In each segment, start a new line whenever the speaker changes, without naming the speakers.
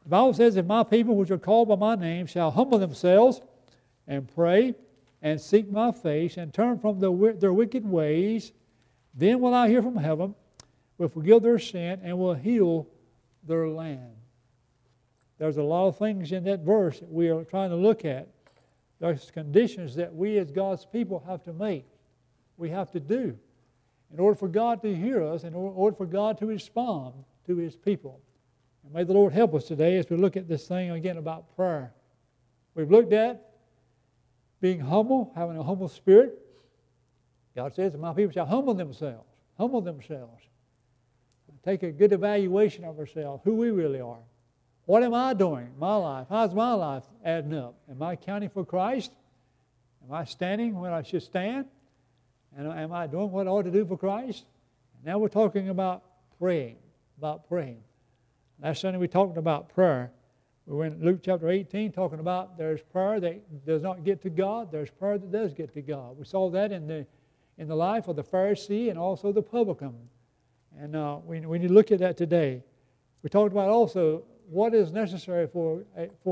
The Bible says, if my people which are called by my name shall humble themselves and pray and seek my face and turn from their wicked ways, then will I hear from heaven, will forgive their sin, and will heal their land. There's a lot of things in that verse that we are trying to look at. There's conditions that we as God's people have to make. We have to do in order for God to hear us, in order for God to respond to His people. And may the Lord help us today as we look at this thing again about prayer. We've looked at being humble, having a humble spirit. God says, my people shall humble themselves. Humble themselves. Take a good evaluation of ourselves, who we really are. What am I doing in my life? How's my life adding up? Am I counting for Christ? Am I standing when I should stand? And am I doing what I ought to do for Christ? And now we're talking about praying. Last Sunday we talked about prayer. We were in Luke chapter 18 talking about there's prayer that does not get to God. There's prayer that does get to God. We saw that in the life of the Pharisee and also the publican. And we need to look at that today. We talked about also what is necessary for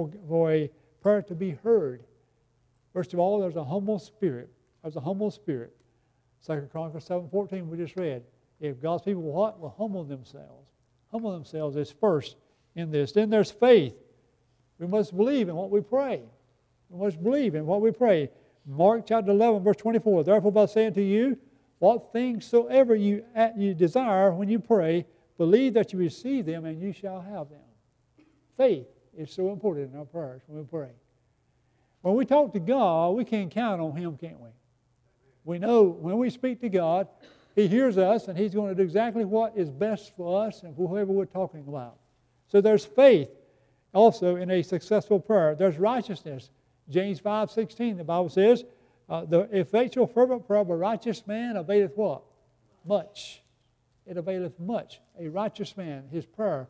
a prayer to be heard. First of all, there's a humble spirit. There's a humble spirit. 2 Chronicles 7:14 we just read. If God's people will humble themselves. Humble themselves is first in this. Then there's faith. We must believe in what we pray. We must believe in what we pray. Mark chapter 11, verse 24. Therefore, by saying to you, what things soever you desire when you pray, believe that you receive them and you shall have them. Faith is so important in our prayers when we pray. When we talk to God, we can count on Him, can't we? We know when we speak to God, He hears us and He's going to do exactly what is best for us and for whoever we're talking about. So there's faith also in a successful prayer. There's righteousness. James 5:16, the Bible says, the effectual fervent prayer of a righteous man availeth what? Much. It availeth much. A righteous man, his prayer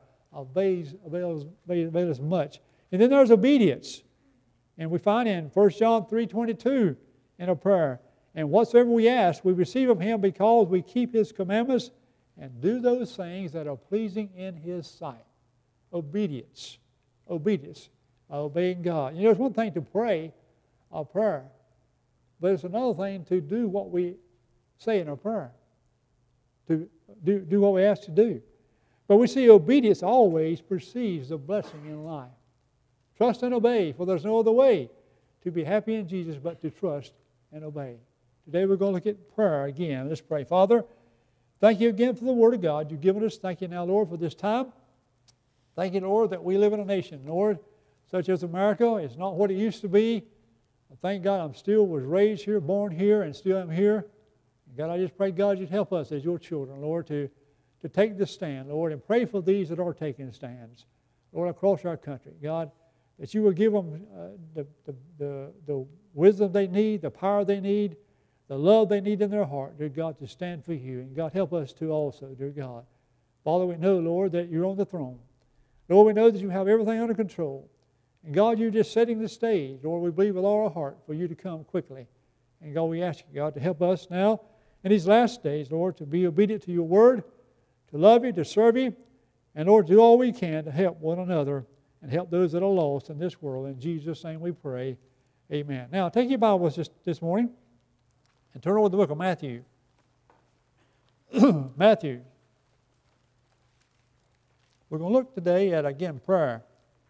availeth much. And then there's obedience. And we find in 1 John 3:22 in a prayer, and whatsoever we ask, we receive of Him because we keep His commandments and do those things that are pleasing in His sight. Obedience. Obedience. Obeying God. You know, it's one thing to pray a prayer, but it's another thing to do what we say in our prayer. To do what we ask to do. But we see obedience always precedes the blessing in life. Trust and obey, for there's no other way to be happy in Jesus but to trust and obey. Today we're going to look at prayer again. Let's pray. Father, thank you again for the Word of God you've given us. Thank you now, Lord, for this time. Thank you, Lord, that we live in a nation, Lord, such as America. It's not what it used to be. Thank God was raised here, born here, and still am here. God, I just pray, God, you'd help us as your children, Lord, to take the stand, Lord, and pray for these that are taking stands, Lord, across our country. God, that you will give them the wisdom they need, the power they need, the love they need in their heart, dear God, to stand for you. And God, help us to also, dear God. Father, we know, Lord, that you're on the throne. Lord, we know that you have everything under control. And God, you're just setting the stage. Lord, we believe with all our heart for you to come quickly. And God, we ask you, God, to help us now in these last days, Lord, to be obedient to your word, to love you, to serve you, and Lord, do all we can to help one another and help those that are lost in this world. In Jesus' name we pray. Amen. Now, take your Bibles this morning and turn over to the book of Matthew. Matthew. We're going to look today at, again, prayer.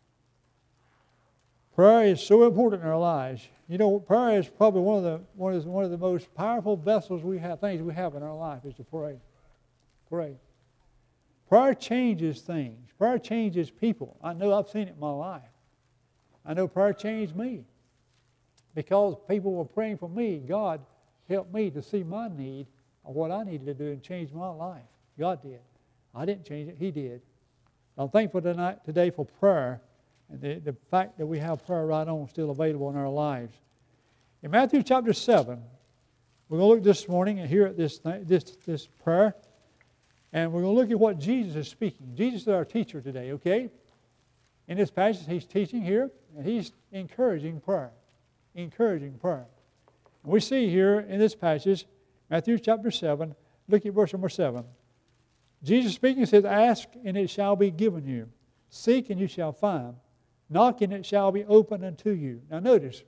Prayer is so important in our lives. You know, prayer is probably one of the most powerful vessels we have, things we have in our life, is to pray. Pray. Prayer changes things. Prayer changes people. I know I've seen it in my life. I know prayer changed me. Because people were praying for me, God helped me to see my need of what I needed to do and change my life. God did. I didn't change it. He did. I'm thankful today for prayer and the fact that we have prayer right on still available in our lives. In Matthew chapter 7, we're going to look this morning and hear at this prayer. And we're going to look at what Jesus is speaking. Jesus is our teacher today, okay? In this passage, he's teaching here, and he's encouraging prayer. Encouraging prayer. And we see here in this passage, Matthew chapter 7, look at verse number 7. Jesus speaking says, ask and it shall be given you. Seek and you shall find. Knock and it shall be opened unto you. Now notice,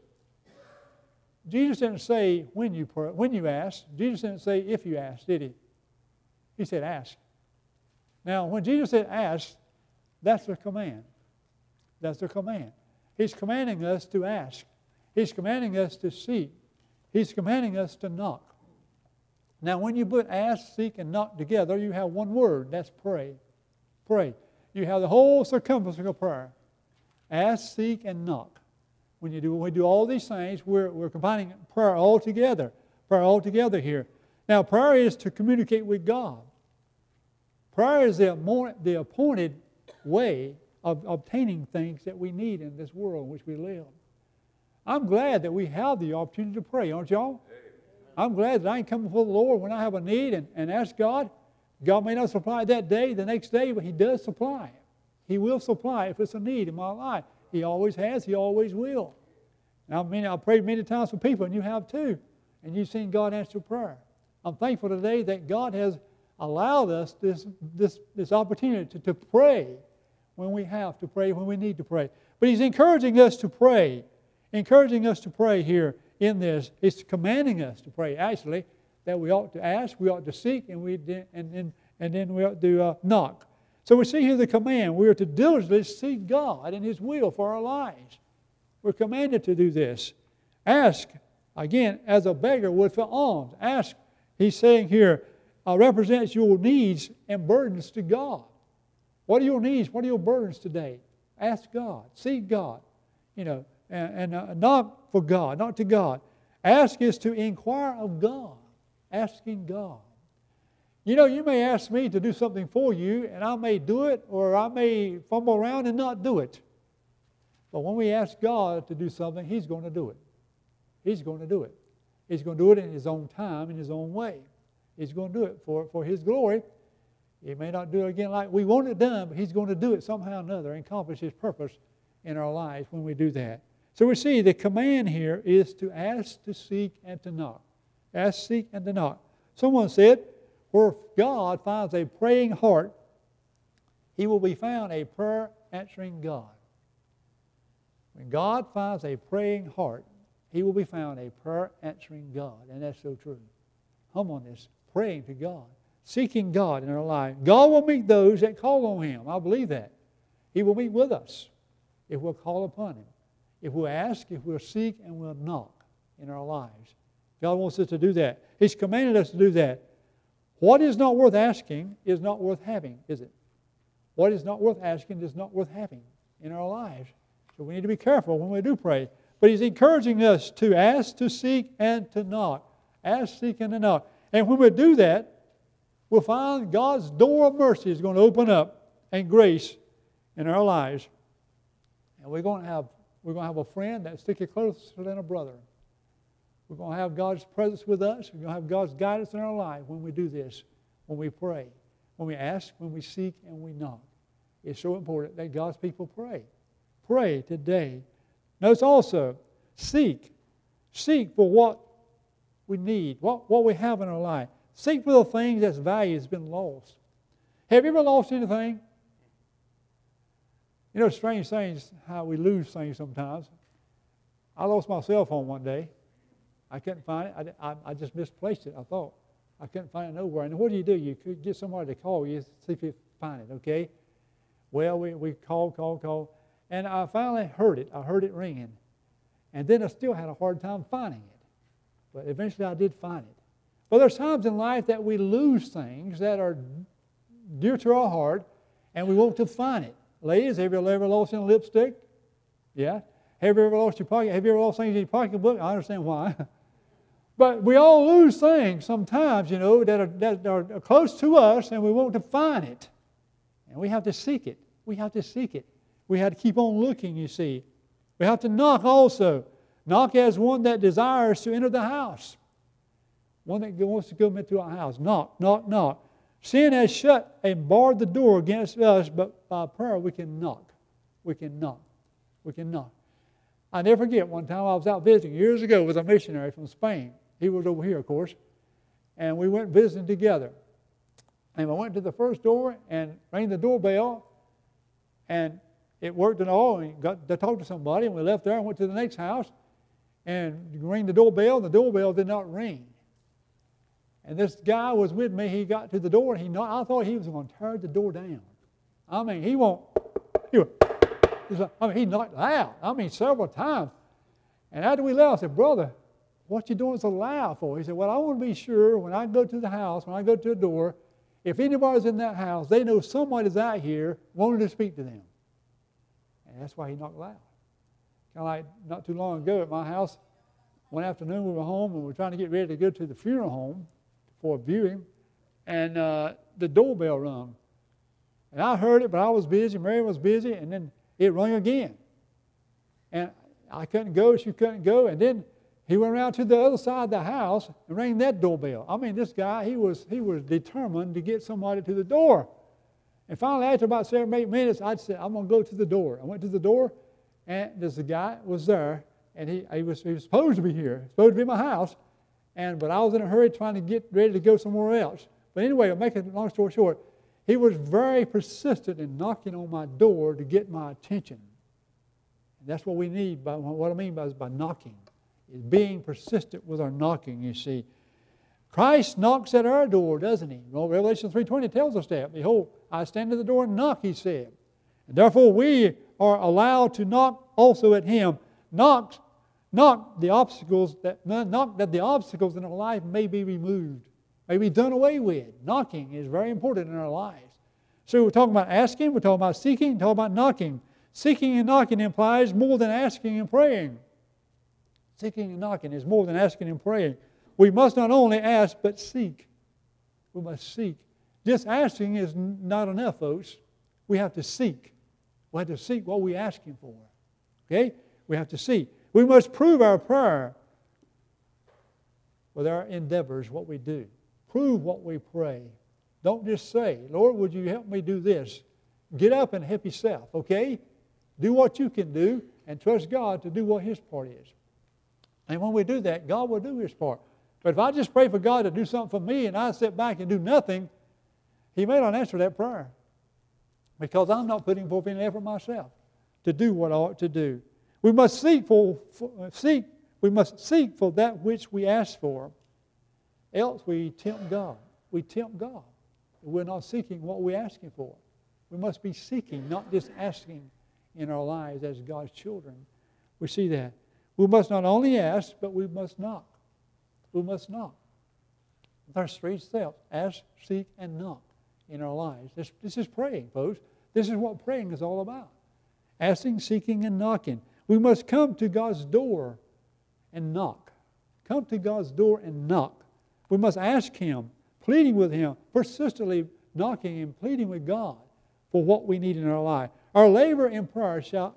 Jesus didn't say when you ask. Jesus didn't say if you ask, did he? He said ask. Now when Jesus said ask, that's a command. That's a command. He's commanding us to ask. He's commanding us to seek. He's commanding us to knock. Now when you put ask, seek, and knock together, you have one word. That's pray. Pray. You have the whole circumference of prayer. Ask, seek, and knock. When we do all these things, we're combining prayer all together. Prayer all together here. Now, prayer is to communicate with God. Prayer is the appointed way of obtaining things that we need in this world in which we live. I'm glad that we have the opportunity to pray, aren't y'all? I'm glad that I can come before the Lord when I have a need and ask God. God may not supply it that day, the next day, but He does supply it. He will supply if it's a need in my life. He always has. He always will. And I've prayed many times for people, and you have too. And you've seen God answer prayer. I'm thankful today that God has allowed us this opportunity to pray when we have to pray, when we need to pray. But He's encouraging us to pray. Encouraging us to pray here in this. He's commanding us to pray, actually, that we ought to ask, we ought to seek, and then we ought to knock. So we see here the command. We are to diligently seek God and His will for our lives. We're commanded to do this. Ask, again, as a beggar would for alms. Ask, he's saying here, represents your needs and burdens to God. What are your needs? What are your burdens today? Ask God. Seek God. And not for God, not to God. Ask is to inquire of God. Asking God. You may ask me to do something for you, and I may do it, or I may fumble around and not do it. But when we ask God to do something, He's going to do it. He's going to do it. He's going to do it in His own time, in His own way. He's going to do it for His glory. He may not do it again like we want it done, but He's going to do it somehow or another and accomplish His purpose in our lives when we do that. So we see the command here is to ask, to seek, and to knock. Ask, seek, and to knock. Someone said, where God finds a praying heart, He will be found a prayer-answering God. When God finds a praying heart, He will be found a prayer-answering God. And that's so true. Humbleness, praying to God, seeking God in our life. God will meet those that call on Him. I believe that. He will meet with us if we'll call upon Him. If we'll ask, if we'll seek, and we'll knock in our lives. God wants us to do that. He's commanded us to do that. What is not worth asking is not worth having, is it? What is not worth asking is not worth having in our lives. So we need to be careful when we do pray. But He's encouraging us to ask, to seek, and to knock. Ask, seek, and to knock. And when we do that, we'll find God's door of mercy is going to open up and grace in our lives. And we're going to have a friend that's sticking closer than a brother. We're going to have God's presence with us. We're going to have God's guidance in our life when we do this, when we pray, when we ask, when we seek, and we knock. It's so important that God's people pray. Pray today. Notice also, seek. Seek for what we need, what we have in our life. Seek for the things that's value has been lost. Have you ever lost anything? Strange things, how we lose things sometimes. I lost my cell phone one day. I couldn't find it. I just misplaced it, I thought. I couldn't find it nowhere. And what do? You could get somebody to call you, see if you find it, okay? Well, we called. And I finally heard it. I heard it ringing. And then I still had a hard time finding it. But eventually I did find it. But there's times in life that we lose things that are dear to our heart, and we want to find it. Ladies, have you ever lost a lipstick? Yeah. Have you ever lost your pocket? Have you ever lost things in your pocketbook? I understand why. But we all lose things sometimes, that are close to us, and we want to find it. And we have to seek it. We have to seek it. We have to keep on looking, you see. We have to knock also. Knock as one that desires to enter the house. One that wants to go into our house. Knock, knock, knock. Sin has shut and barred the door against us, but by prayer we can knock. We can knock. We can knock. I never forget one time I was out visiting years ago with a missionary from Spain. He was over here, of course. And we went visiting together. And I went to the first door and rang the doorbell. And it worked and all. And got to talk to somebody, and we left there and went to the next house and rang the doorbell, and the doorbell did not ring. And this guy was with me. He got to the door, and I thought he was going to tear the door down. I mean, he knocked loud. I mean, several times. And after we left, I said, "Brother, what you doing so loud for?" He said, "Well, I want to be sure when I go to the house, when I go to the door, if anybody's in that house, they know somebody's out here wanting to speak to them." And that's why he knocked loud. Kind of like not too long ago at my house, one afternoon we were home and we were trying to get ready to go to the funeral home for a viewing, and the doorbell rung. And I heard it, but I was busy, Mary was busy, and then it rang again. And I couldn't go, she couldn't go, and then he went around to the other side of the house and rang that doorbell. I mean, this guy, he was determined to get somebody to the door. And finally, after about 7 or 8 minutes, I said, "I'm going to go to the door." I went to the door, and this guy was there, and he was supposed to be here, supposed to be in my house, but I was in a hurry trying to get ready to go somewhere else. But anyway, to make a long story short, he was very persistent in knocking on my door to get my attention. And that's what we need. What I mean by knocking is being persistent with our knocking, you see. Christ knocks at our door, doesn't he? Well, Revelation 3:20 tells us that. "Behold, I stand at the door and knock," he said. And therefore we are allowed to knock also at him. Knock that the obstacles in our life may be removed, may be done away with. Knocking is very important in our lives. So we're talking about asking, we're talking about seeking, we're talking about knocking. Seeking and knocking implies more than asking and praying. Seeking and knocking is more than asking and praying. We must not only ask, but seek. We must seek. Just asking is not enough, folks. We have to seek. We have to seek what we're asking for. Okay? We have to seek. We must prove our prayer with our endeavors, what we do. Prove what we pray. Don't just say, "Lord, would you help me do this?" Get up and help yourself, okay? Do what you can do and trust God to do what His part is. And when we do that, God will do His part. But if I just pray for God to do something for me and I sit back and do nothing, He may not answer that prayer because I'm not putting forth any effort myself to do what I ought to do. We must seek for that which we ask for. Else we tempt God. We tempt God. We're not seeking what we're asking for. We must be seeking, not just asking in our lives as God's children. We see that. We must not only ask, but we must knock. We must knock. There's 3 steps: ask, seek, and knock in our lives. This is praying, folks. This is what praying is all about. Asking, seeking, and knocking. We must come to God's door and knock. Come to God's door and knock. We must ask Him, pleading with Him, persistently knocking and pleading with God for what we need in our life. Our labor in prayer shall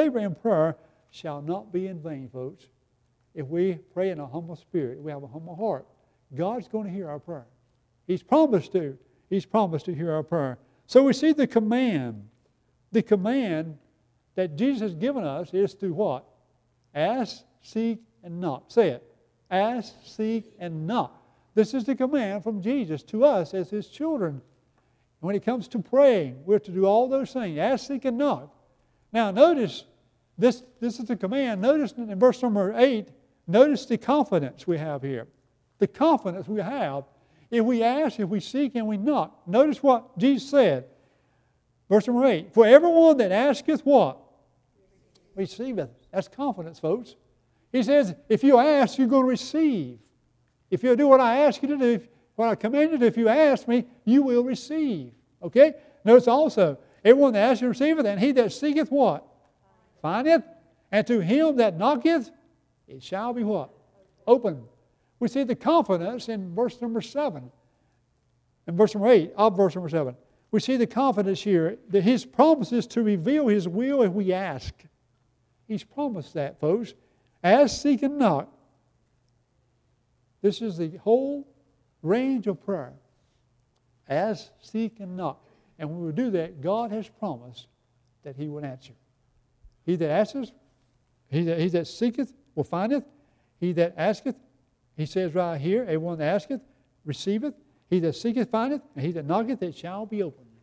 not be in vain, folks. If we pray in a humble spirit, if we have a humble heart, God's going to hear our prayer. He's promised to. He's promised to hear our prayer. So we see the command. The command that Jesus has given us is to what? Ask, seek, and knock. Say it. Ask, seek, and knock. This is the command from Jesus to us as His children. When it comes to praying, we're to do all those things. Ask, seek, and knock. Now notice, this is the command. Notice in verse number 8, notice the confidence we have here. The confidence we have if we ask, if we seek, and we knock. Notice what Jesus said. Verse number 8, "For everyone that asketh what? Receiveth." That's confidence, folks. He says, if you ask, you're going to receive. If you do what I ask you to do, what I command you to do, if you ask me, you will receive. Okay? Notice also, everyone that asketh receiveth, and he that seeketh what? Findeth. And to him that knocketh, it shall be what? Open. We see the confidence in verse number 7. In verse number 8 of verse number 7. We see the confidence here that His promise is to reveal His will if we ask. He's promised that, folks. Ask, seek, and knock. This is the whole range of prayer. Ask, seek, and knock. And when we do that, God has promised that He will answer. He that asketh, he that seeketh will findeth. He that asketh, He says right here, everyone that asketh receiveth. He that seeketh findeth, and he that knocketh, it shall be opened.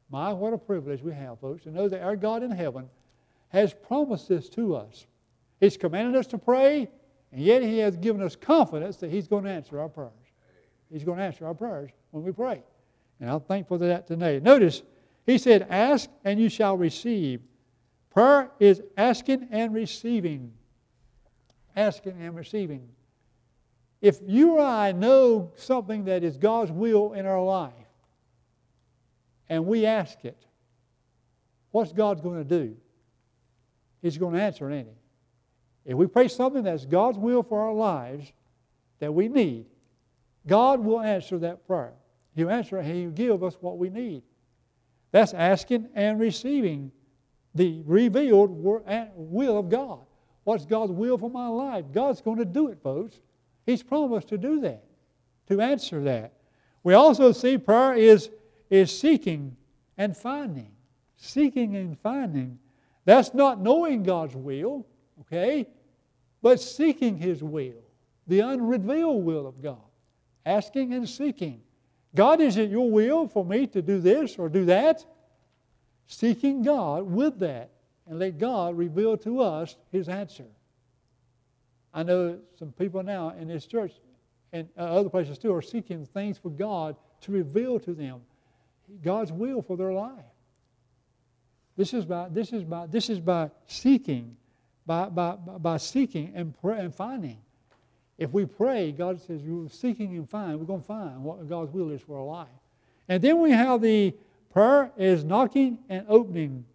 My, what a privilege we have, folks, to know that our God in heaven has promised this to us. He's commanded us to pray, and yet He has given us confidence that He's going to answer our prayers. He's going to answer our prayers when we pray. And I'm thankful for that today. Notice, He said, ask and you shall receive. Prayer is asking and receiving. Asking and receiving. If you or I know something that is God's will in our life, and we ask it, what's God going to do? He's going to answer it, ain't He? If we pray something that's God's will for our lives that we need, God will answer that prayer. He'll answer it and He'll give us what we need. That's asking and receiving the revealed will of God. What's God's will for my life? God's going to do it, folks. He's promised to do that, to answer that. We also see prayer is seeking and finding. Seeking and finding. That's not knowing God's will, okay, but seeking His will, the unrevealed will of God. Asking and seeking. God, is it your will for me to do this or do that? Seeking God with that and let God reveal to us His answer. I know some people now in this church and other places too are seeking things for God to reveal to them God's will for their life. This is by seeking, by seeking and finding. If we pray, God says, you're seeking and find. We're going to find what God's will is for our life. And then we have the prayer is knocking and opening.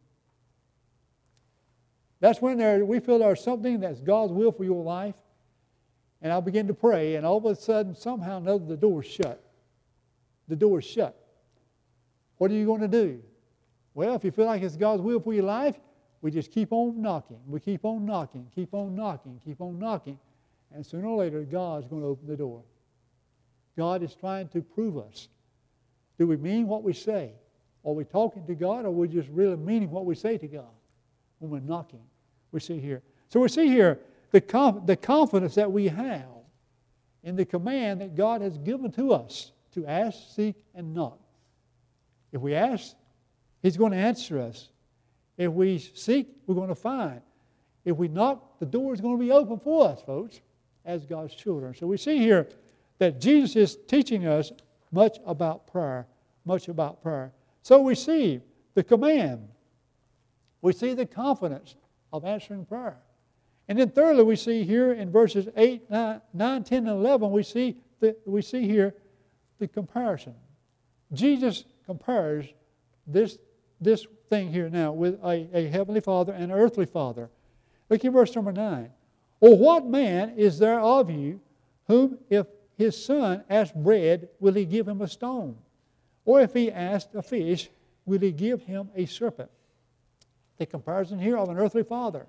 That's when we feel there's something that's God's will for your life. And I'll begin to pray, and all of a sudden, somehow or another, the door is shut. The door is shut. What are you going to do? Well, if you feel like it's God's will for your life, we just keep on knocking. We keep on knocking, keep on knocking, keep on knocking. And sooner or later, God's going to open the door. God is trying to prove us. Do we mean what we say? Are we talking to God, or are we just really meaning what we say to God when we're knocking? We see here. So we see here the confidence that we have in the command that God has given to us to ask, seek, and knock. If we ask, He's going to answer us. If we seek, we're going to find. If we knock, the door is going to be open for us, folks, as God's children. So we see here that Jesus is teaching us much about prayer, much about prayer. So we see the command. We see the confidence of answering prayer. And then thirdly, we see here in verses 8, 9, 10, and 11, we see here the comparison. Jesus compares this thing here now with a heavenly Father and an earthly Father. Look at verse number 9. Or what man is there of you whom if his son asks bread, will he give him a stone? Or if he asks a fish, will he give him a serpent? The comparison here of an earthly father.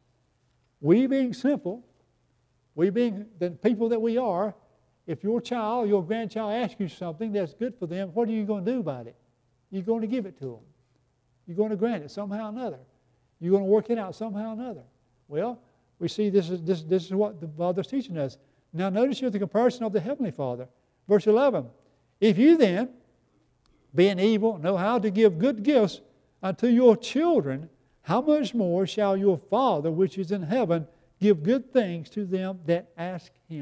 We being simple, we being the people that we are, if your child, your grandchild asks you something that's good for them, what are you going to do about it? You're going to give it to them. You're going to grant it somehow or another. You're going to work it out somehow or another. Well, we see this is what the Father's teaching us. Now notice here the comparison of the Heavenly Father. Verse 11. If you then, being evil, know how to give good gifts unto your children, how much more shall your Father which is in heaven give good things to them that ask Him?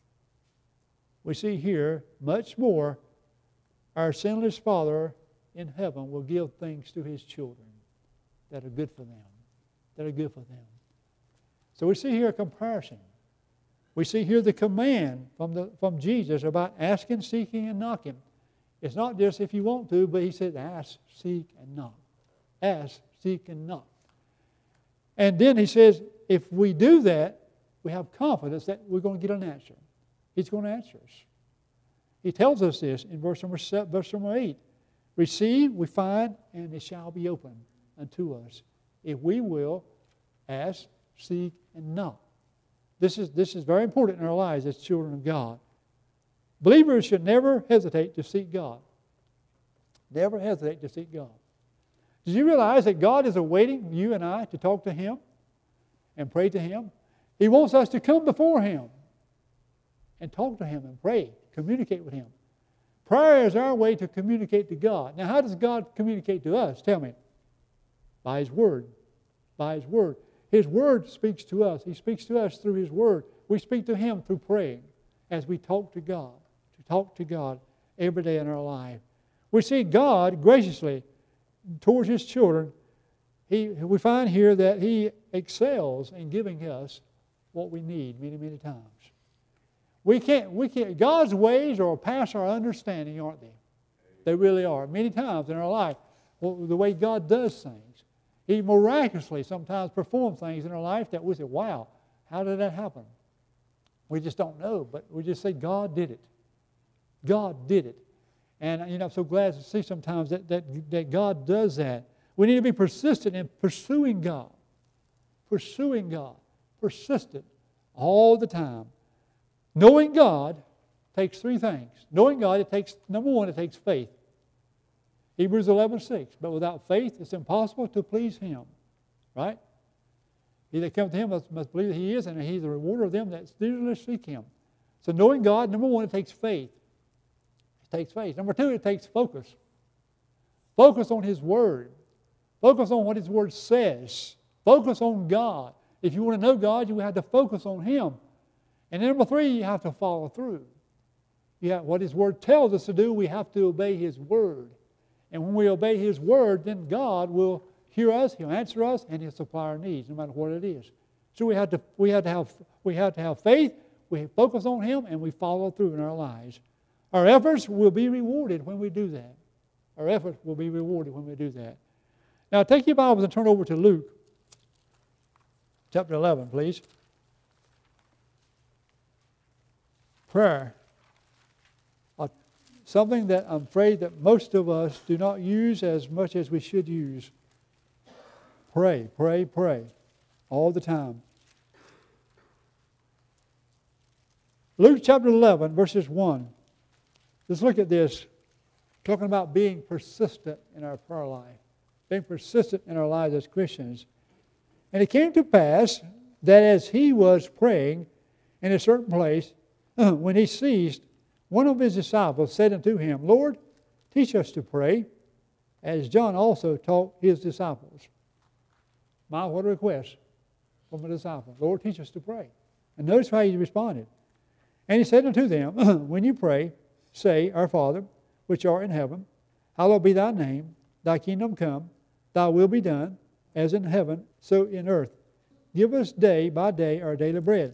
We see here, much more, our sinless Father in heaven will give things to His children that are good for them. That are good for them. So we see here a comparison. We see here the command from Jesus about asking, seeking, and knocking. It's not just if you want to, but He said ask, seek, and knock. Ask, seek, and knock. And then He says if we do that, we have confidence that we're going to get an answer. He's going to answer us. He tells us this in verse number 8. Receive, we find, and it shall be opened unto us, if we will ask, seek, and knock. This is very important in our lives as children of God. Believers should never hesitate to seek God. Never hesitate to seek God. Did you realize that God is awaiting you and I to talk to Him and pray to Him? He wants us to come before Him and talk to Him and pray, communicate with Him. Prayer is our way to communicate to God. Now, how does God communicate to us? Tell me. By His Word. By His Word. His Word speaks to us. He speaks to us through His Word. We speak to Him through praying as we talk to God. To talk to God every day in our life. We see God graciously towards His children. We find here that He excels in giving us what we need many, many times. We can't, God's ways are past our understanding, aren't they? They really are. Many times in our life, the way God does things. He miraculously sometimes performs things in our life that we say, wow, how did that happen? We just don't know, but we just say, God did it. God did it. And I'm so glad to see sometimes that God does that. We need to be persistent in pursuing God. Pursuing God. Persistent all the time. Knowing God takes three things. Knowing God, it takes, number one, it takes faith. Hebrews 11:6. But without faith, it's impossible to please Him. Right? He that cometh to Him must believe that He is, and He's the rewarder of them that diligently seek Him. So knowing God, number one, it takes faith. It takes faith. Number two, it takes focus. Focus on His Word. Focus on what His Word says. Focus on God. If you want to know God, you have to focus on Him. And then number three, you have to follow through. What His Word tells us to do, we have to obey His Word. And when we obey His Word, then God will hear us, He'll answer us, and He'll supply our needs, no matter what it is. So we have to have faith, we focus on Him, and we follow through in our lives. Our efforts will be rewarded when we do that. Our efforts will be rewarded when we do that. Now take your Bibles and turn over to Luke chapter 11, please. Prayer. Something that I'm afraid that most of us do not use as much as we should use. Pray, pray, pray. All the time. Luke chapter 11, verses 1. Let's look at this. Talking about being persistent in our prayer life. Being persistent in our lives as Christians. And it came to pass that as he was praying in a certain place, when he ceased, one of his disciples said unto him, Lord, teach us to pray, as John also taught his disciples. What a request from a disciple. Lord, teach us to pray. And notice how he responded. And he said unto them, when you pray, say, Our Father, which art in heaven, hallowed be thy name, thy kingdom come, thy will be done, as in heaven, so in earth. Give us day by day our daily bread.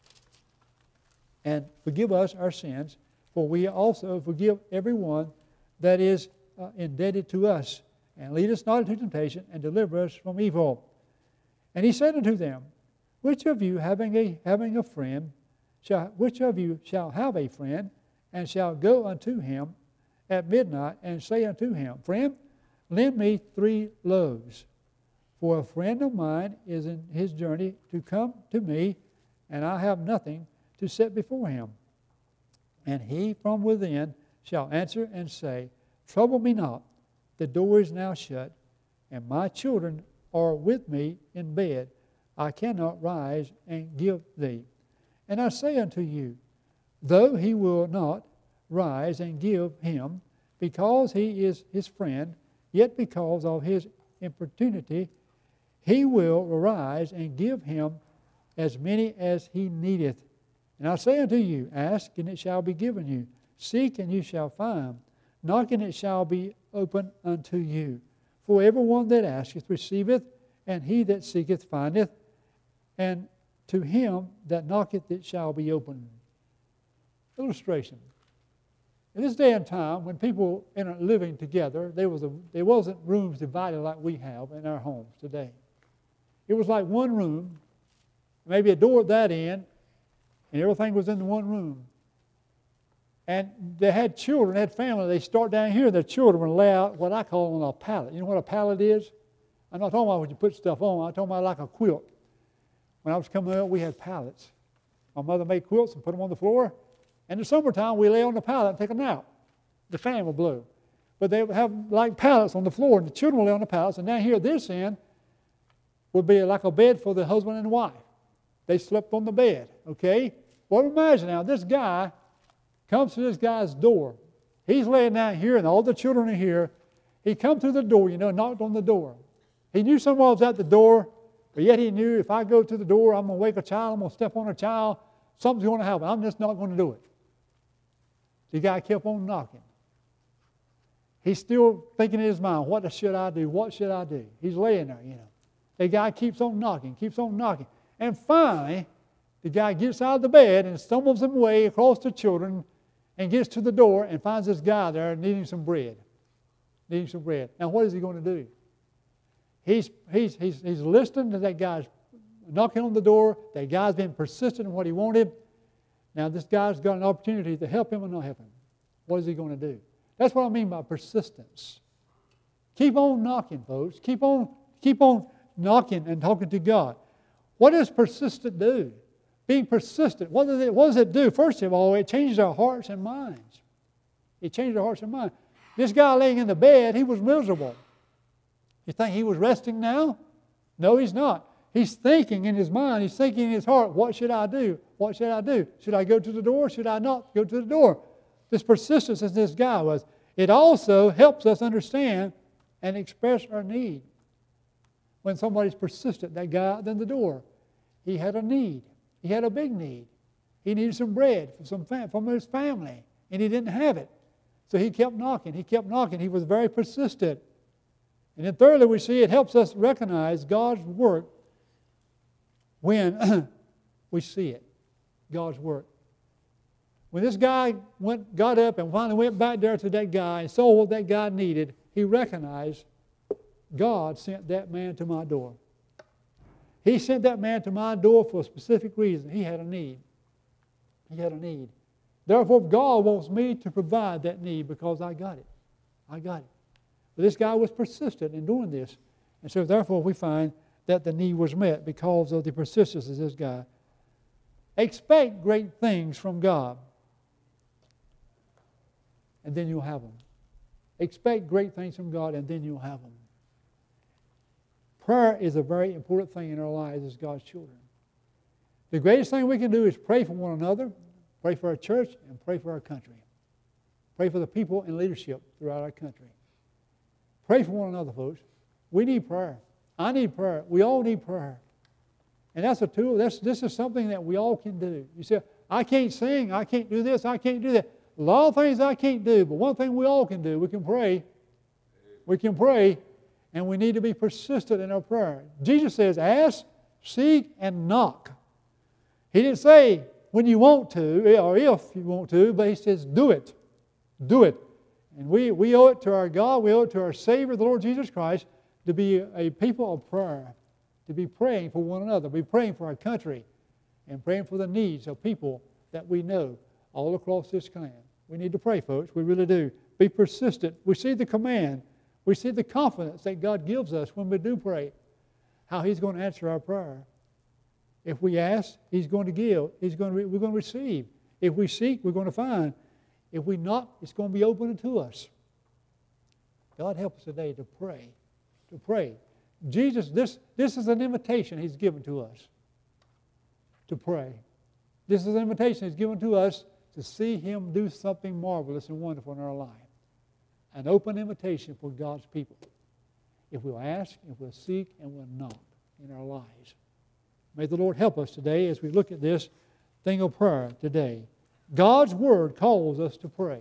And forgive us our sins, for we also forgive everyone that is indebted to us. And lead us not into temptation, and deliver us from evil. And he said unto them, Which of you having a friend, which of you shall have a friend, and shall go unto him at midnight, and say unto him, Friend, lend me 3 loaves. For a friend of mine is in his journey to come to me, and I have nothing to set before him. And he from within shall answer and say, Trouble me not, the door is now shut, and my children are with me in bed. I cannot rise and give thee. And I say unto you, though he will not rise and give him, because he is his friend, yet because of his importunity, he will arise and give him as many as he needeth. And I say unto you, Ask, and it shall be given you. Seek, and you shall find. Knock, and it shall be opened unto you. For everyone that asketh receiveth, and he that seeketh findeth, and to him that knocketh it shall be opened. Illustration. In this day and time, when people are living together, there wasn't rooms divided like we have in our homes today. It was like one room, maybe a door at that end, and everything was in the one room. And they had children, had family. They start down here, their children would lay out what I call on a pallet. You know what a pallet is? I'm not talking about what you put stuff on. I'm talking about like a quilt. When I was coming up, we had pallets. My mother made quilts and put them on the floor. And in the summertime, we lay on the pallet and take a nap. The fan would blow. But they would have like pallets on the floor, and the children would lay on the pallets. And down here, this end would be like a bed for the husband and wife. They slept on the bed, okay? Well, imagine now, this guy comes to this guy's door. He's laying down here, and all the children are here. He come through the door, knocked on the door. He knew someone was at the door, but yet he knew if I go to the door, I'm going to wake a child, I'm going to step on a child, something's going to happen. I'm just not going to do it. The guy kept on knocking. He's still thinking in his mind, what should I do? What should I do? He's laying there, The guy keeps on knocking. And finally, the guy gets out of the bed and stumbles his way across the children and gets to the door and finds this guy there needing some bread. Now, what is he going to do? He's listening to that guy's knocking on the door. That guy's been persistent in what he wanted. Now, this guy's got an opportunity to help him or not help him. What is he going to do? That's what I mean by persistence. Keep on knocking, folks. Keep on knocking and talking to God. What does persistent do? Being persistent, what does it do? First of all, it changes our hearts and minds. This guy laying in the bed, he was miserable. You think he was resting now? No, he's not. He's thinking in his mind, he's thinking in his heart, what should I do? What should I do? Should I go to the door? Should I not go to the door? This persistence as this guy was. It also helps us understand and express our need. When somebody's persistent, that guy out in the door, he had a need. He had a big need. He needed some bread from his family, and he didn't have it. So he kept knocking. He was very persistent. And then thirdly, we see it helps us recognize God's work when we see it. God's work. When this guy got up and finally went back there to that guy and saw what that guy needed, he recognized God sent that man to my door. He sent that man to my door for a specific reason. He had a need. Therefore, God wants me to provide that need because I got it. But this guy was persistent in doing this. And so therefore we find that the need was met because of the persistence of this guy. Expect great things from God, and then you'll have them. Expect great things from God, and then you'll have them. Prayer is a very important thing in our lives as God's children. The greatest thing we can do is pray for one another, pray for our church, and pray for our country. Pray for the people in leadership throughout our country. Pray for one another, folks. We need prayer. I need prayer. We all need prayer. And that's a tool. This is something that we all can do. You say, I can't sing, I can't do this, I can't do that. A lot of things I can't do, but one thing we all can do, we can pray. We can pray, and we need to be persistent in our prayer. Jesus says, ask, seek, and knock. He didn't say when you want to, or if you want to, but He says, do it. Do it. And we owe it to our God, we owe it to our Savior, the Lord Jesus Christ, to be a people of prayer, to be praying for one another, be praying for our country, and praying for the needs of people that we know all across this land. We need to pray, folks. We really do. Be persistent. We see the command. We see the confidence that God gives us when we do pray, how He's going to answer our prayer. If we ask, He's going to give. We're going to receive. If we seek, we're going to find. If we knock, it's going to be open to us. God help us today to pray. To pray. Jesus, this is an invitation He's given to us to pray. This is an invitation He's given to us to see Him do something marvelous and wonderful in our life. An open invitation for God's people. If we'll ask, if we'll seek, and we'll knock in our lives. May the Lord help us today as we look at this thing of prayer today. God's Word calls us to pray.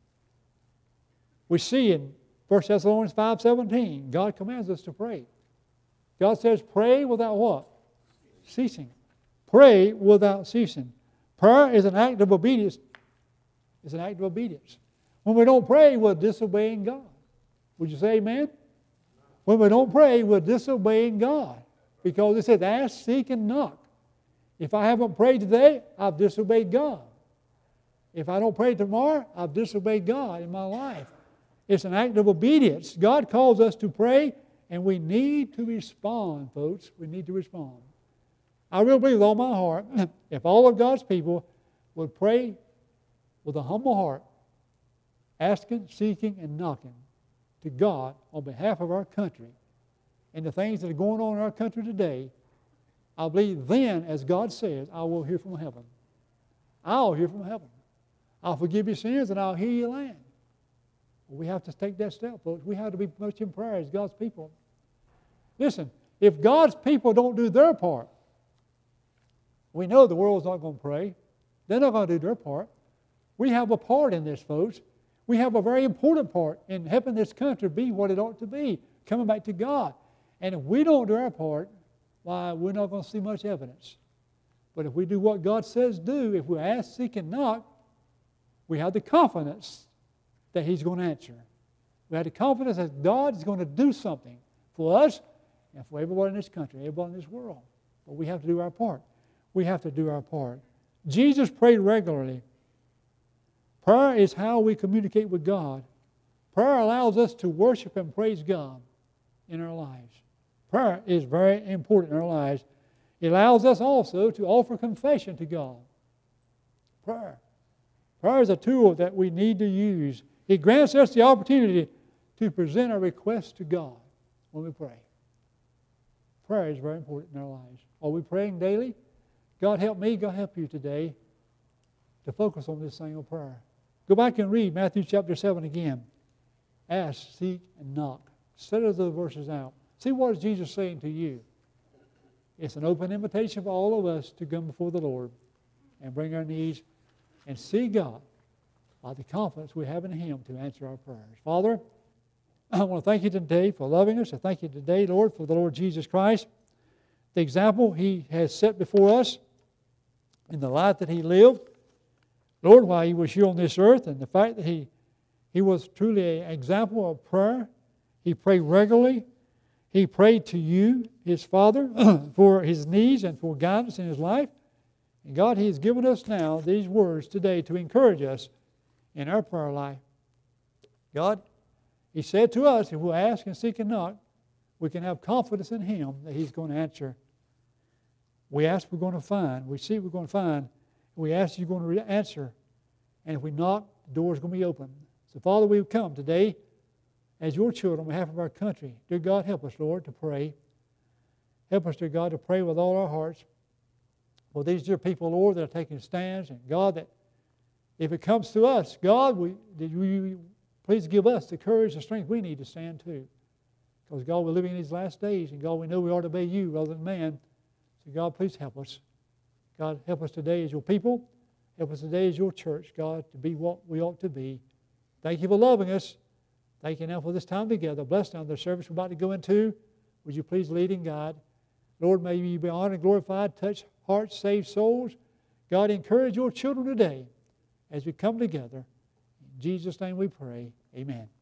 We see in 1 Thessalonians 5:17, God commands us to pray. God says, pray without what? Ceasing. Pray without ceasing. Prayer is an act of obedience. It's an act of obedience. When we don't pray, we're disobeying God. Would you say amen? When we don't pray, we're disobeying God. Because it says, ask, seek, and knock. If I haven't prayed today, I've disobeyed God. If I don't pray tomorrow, I've disobeyed God in my life. It's an act of obedience. God calls us to pray, and we need to respond, folks. We need to respond. I really believe with all my heart, if all of God's people would pray with a humble heart, asking, seeking, and knocking to God on behalf of our country and the things that are going on in our country today, I believe then, as God says, I will hear from heaven. I'll hear from heaven. I'll forgive your sins and I'll heal your land. We have to take that step, folks. We have to be much in prayer as God's people. Listen, if God's people don't do their part, we know the world's not going to pray. They're not going to do their part. We have a part in this, folks. We have a very important part in helping this country be what it ought to be, coming back to God. And if we don't do our part, why, we're not going to see much evidence. But if we do what God says do, if we ask, seek, and knock, we have the confidence that He's going to answer. We have the confidence that God is going to do something for us and for everybody in this country, everybody in this world. But we have to do our part. We have to do our part. Jesus prayed regularly. Prayer is how we communicate with God. Prayer allows us to worship and praise God in our lives. Prayer is very important in our lives. It allows us also to offer confession to God. Prayer. Prayer is a tool that we need to use. It grants us the opportunity to present our requests to God when we pray. Prayer is very important in our lives. Are we praying daily? God help me, God help you today to focus on this thing of prayer. Go back and read Matthew chapter 7 again. Ask, seek, and knock. Study those verses out. See what is Jesus saying to you. It's an open invitation for all of us to come before the Lord and bring our needs and see God by the confidence we have in Him to answer our prayers. Father, I want to thank You today for loving us. I thank You today, Lord, for the Lord Jesus Christ, the example He has set before us in the life that He lived. Lord, while He was here on this earth, and the fact that He was truly an example of prayer. He prayed regularly. He prayed to You, His Father, for His needs and for guidance in His life. And God, He has given us now these words today to encourage us in our prayer life. God, He said to us, if we'll ask and seek and knock, we can have confidence in Him that He's going to answer. We ask, we're going to find. We seek, we're going to find. We ask, You're going to answer. And if we knock, the door is going to be open. So, Father, we come today as Your children on behalf of our country. Dear God, help us, Lord, to pray. Help us, dear God, to pray with all our hearts for these dear people, Lord, that are taking stands. And God, that if it comes to us, God, that You please give us the courage and strength we need to stand too. Because, God, we're living in these last days, and God, we know we ought to obey You rather than man. So, God, please help us. God, help us today as Your people. Help us today as Your church, God, to be what we ought to be. Thank You for loving us. Thank You now for this time together. Bless now the service we're about to go into. Would You please lead and guide? Lord, may You be honored and glorified. Touch hearts, save souls. God, encourage Your children today as we come together. In Jesus' name we pray. Amen.